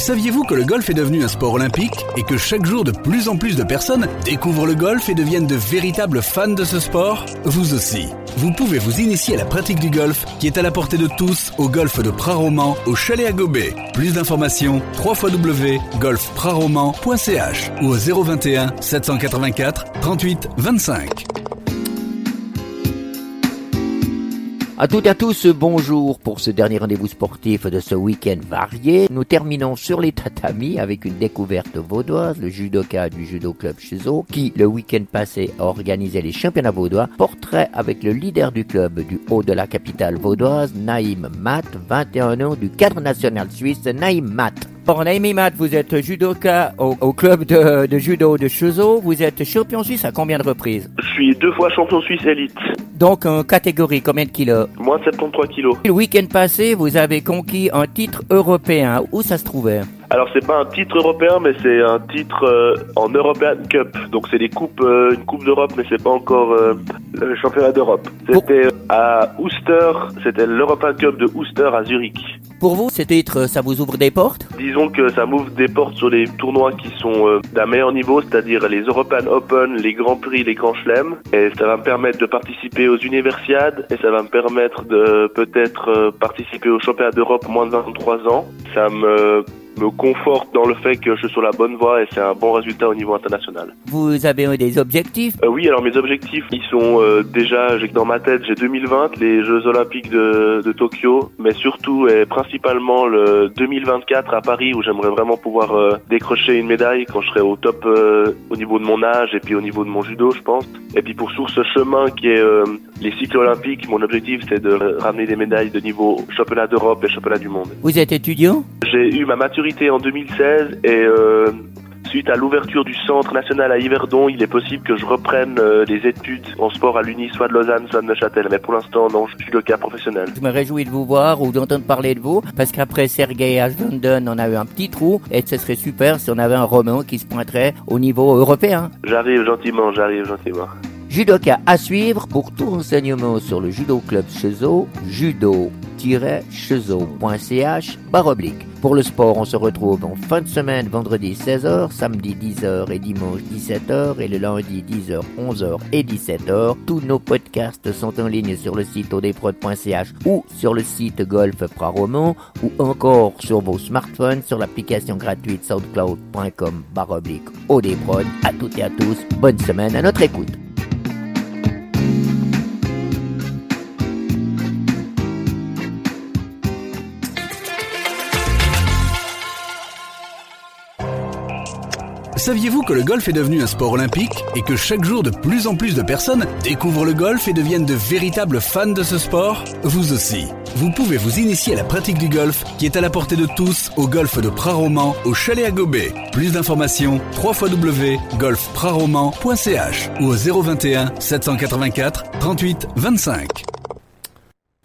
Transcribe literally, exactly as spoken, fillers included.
Saviez-vous que le golf est devenu un sport olympique et que chaque jour de plus en plus de personnes découvrent le golf et deviennent de véritables fans de ce sport? Vous aussi. Vous pouvez vous initier à la pratique du golf qui est à la portée de tous au golf de Prat-Roman au Chalet à Gobet. Plus d'informations w w w point golf prat roman point c h ou au zéro vingt et un sept cent quatre-vingt-quatre trente-huit vingt-cinq. À toutes et à tous, bonjour pour ce dernier rendez-vous sportif de ce week-end varié. Nous terminons sur les tatamis avec une découverte vaudoise, le judoka du judo club Cheseaux, qui le week-end passé a organisé les championnats vaudois. Portrait avec le leader du club du haut de la capitale vaudoise, Naïm Mat, vingt et un ans du cadre national suisse, Naïm Mat. Bon, Naïm Mat, vous êtes judoka au, au club de, de judo de Cheseaux. Vous êtes champion suisse à combien de reprises? Je suis deux fois champion suisse élite. Donc, en catégorie, combien de kilos? Moins de soixante-treize kilos. Le week-end passé, vous avez conquis un titre européen. Où ça se trouvait? Alors, c'est pas un titre européen, mais c'est un titre euh, en European Cup. Donc, c'est des coupes, euh, une coupe d'Europe, mais c'est pas encore euh, le championnat d'Europe. C'était euh, à Ouster, c'était l'European Cup de Ouster à Zurich. Pour vous, ce titre, ça vous ouvre des portes? Disons que ça m'ouvre des portes sur les tournois qui sont euh, d'un meilleur niveau, c'est-à-dire les European Open, les Grands Prix, les Grands Chelems. Et ça va me permettre de participer aux Universiades et ça va me permettre de peut-être euh, participer au championnat d'Europe moins de vingt-trois ans. Ça me... me conforte dans le fait que je suis sur la bonne voie et c'est un bon résultat au niveau international. Vous avez eu des objectifs? euh, Oui, alors mes objectifs, ils sont euh, déjà, j'ai dans ma tête, j'ai deux mille vingt, les Jeux Olympiques de, de Tokyo, mais surtout et principalement le deux mille vingt-quatre à Paris où j'aimerais vraiment pouvoir euh, décrocher une médaille quand je serai au top euh, au niveau de mon âge et puis au niveau de mon judo, je pense. Et puis pour sur ce chemin qui est euh, les cycles olympiques, mon objectif c'est de ramener des médailles de niveau championnat d'Europe et championnat du monde. Vous êtes étudiant? J'ai eu ma maturité en deux mille seize et euh, suite à l'ouverture du centre national à Yverdon, il est possible que je reprenne euh, les études en sport à l'Uni, soit de Lausanne, soit de Neuchâtel. Mais pour l'instant, non, je suis le cas professionnel. Je me réjouis de vous voir ou d'entendre parler de vous, parce qu'après Sergei Ashvanden, on a eu un petit trou, et ce serait super si on avait un Romain qui se pointerait au niveau européen. J'arrive gentiment, j'arrive gentiment. Judoka à suivre. Pour tout renseignement sur le judo club Cheseaux, judo tiret cheseaux point c h barre oblique. Pour le sport, on se retrouve en fin de semaine, vendredi seize heures, samedi dix heures et dimanche dix-sept heures et le lundi dix heures, onze heures et dix-sept heures. Tous nos podcasts sont en ligne sur le site o d prod point c h ou sur le site Golf Prat-Roman ou encore sur vos smartphones sur l'application gratuite soundcloud point com barre oblique O D Prod. À toutes et à tous, bonne semaine à notre écoute. Saviez-vous que le golf est devenu un sport olympique et que chaque jour de plus en plus de personnes découvrent le golf et deviennent de véritables fans de ce sport? Vous aussi. Vous pouvez vous initier à la pratique du golf qui est à la portée de tous au golf de Prat-Roman au Chalet à Gobet. Plus d'informations w w w point golf prat roman point c h ou au zéro vingt et un sept cent quatre-vingt-quatre trente-huit vingt-cinq.